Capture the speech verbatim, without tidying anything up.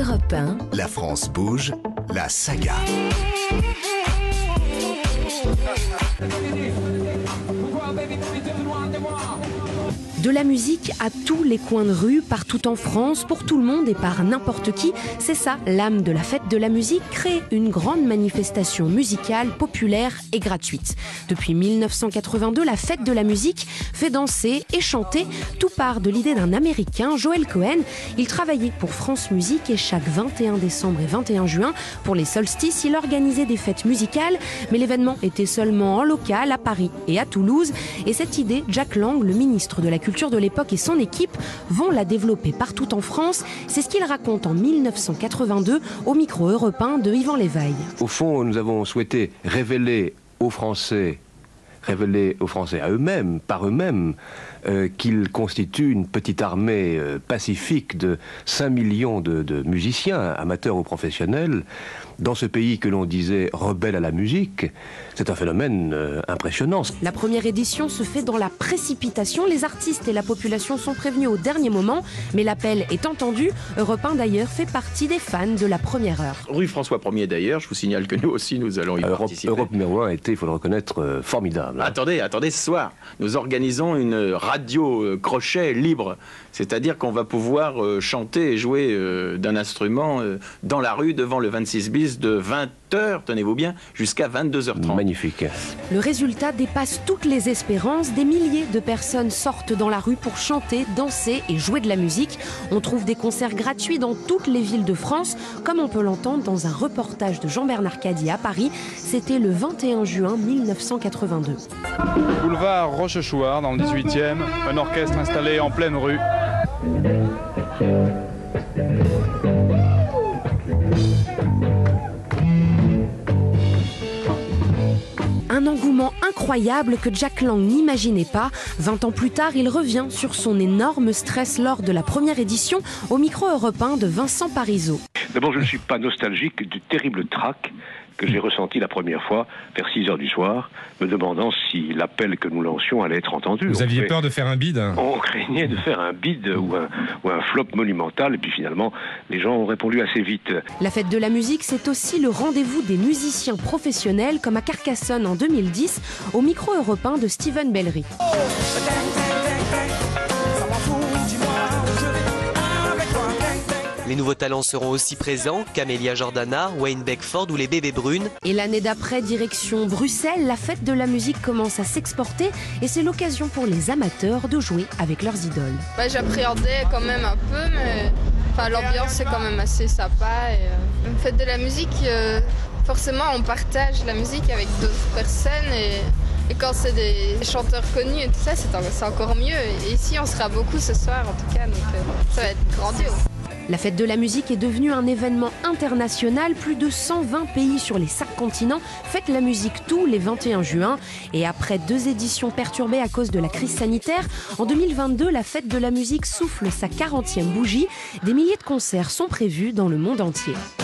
Europe un. La France bouge, la saga. De la musique à tous les coins de rue, partout en France, pour tout le monde et par n'importe qui, c'est ça l'âme de la fête de la musique, créer une grande manifestation musicale, populaire et gratuite. Depuis mille neuf cent quatre-vingt-deux, la fête de la musique fait danser et chanter. Tout part de l'idée d'un Américain, Joel Cohen. Il travaillait pour France Musique et chaque vingt et un décembre et vingt et un juin, pour les solstices, il organisait des fêtes musicales, mais l'événement était seulement en local à Paris et à Toulouse. Et cette idée, Jack Lang, le ministre de la Culture de l'époque et son équipe vont la développer partout en France. C'est ce qu'il raconte en mille neuf cent quatre-vingt-deux au micro Europe un de Yvan Léveille. Au fond, nous avons souhaité révéler aux Français, révéler aux Français à eux-mêmes, par eux-mêmes, euh, qu'ils constituent une petite armée euh, pacifique de cinq millions de, de musiciens, amateurs ou professionnels, dans ce pays que l'on disait rebelle à la musique. C'est un phénomène euh, impressionnant. La première édition se fait dans la précipitation. Les artistes et la population sont prévenus au dernier moment, mais l'appel est entendu. Europe un d'ailleurs fait partie des fans de la première heure. Rue François Ier d'ailleurs, je vous signale que nous aussi nous allons y Europe, participer. Europe numéro un a été, il faut le reconnaître, euh, formidable. Hein. Attendez, attendez, ce soir, nous organisons une radio euh, crochet libre. C'est-à-dire qu'on va pouvoir euh, chanter et jouer euh, d'un instrument euh, dans la rue devant le vingt-six bis de vingt heures, tenez-vous bien, jusqu'à vingt-deux heures trente. Magnifique. Le résultat dépasse toutes les espérances. Des milliers de personnes sortent dans la rue pour chanter, danser et jouer de la musique. On trouve des concerts gratuits dans toutes les villes de France, comme on peut l'entendre dans un reportage de Jean-Bernard Cadier à Paris. C'était le vingt et un juin mille neuf cent quatre-vingt-deux. Boulevard Rochechouart, dans le dix-huitième, un orchestre installé en pleine rue. Un engouement incroyable que Jack Lang n'imaginait pas. vingt ans plus tard, il revient sur son énorme stress lors de la première édition au micro Europe un de Vincent Parisot. D'abord, je ne suis pas nostalgique du terrible trac que j'ai ressenti la première fois vers six heures du soir, me demandant si l'appel que nous lancions allait être entendu. Vous on aviez fait... peur de faire un bide? On craignait de faire un bide ou un, ou un flop monumental, et puis finalement, les gens ont répondu assez vite. La fête de la musique, c'est aussi le rendez-vous des musiciens professionnels, comme à Carcassonne en deux mille dix, au micro Europe un de Steven Bellery. Les nouveaux talents seront aussi présents, Camélia Jordana, Wayne Beckford ou les Bébés Brunes. Et l'année d'après, direction Bruxelles, la fête de la musique commence à s'exporter et c'est l'occasion pour les amateurs de jouer avec leurs idoles. Bah, j'appréhendais quand même un peu, mais enfin, l'ambiance est quand même assez sympa. Et, euh, une fête de la musique, euh, forcément on partage la musique avec d'autres personnes et, et quand c'est des chanteurs connus et tout ça, c'est encore mieux. Et ici on sera beaucoup ce soir en tout cas, donc euh, ça va être grandiose. La fête de la musique est devenue un événement international. Plus de cent vingt pays sur les cinq continents fêtent la musique tous les vingt et un juin. Et après deux éditions perturbées à cause de la crise sanitaire, en deux mille vingt-deux, la fête de la musique souffle sa quarantième bougie. Des milliers de concerts sont prévus dans le monde entier.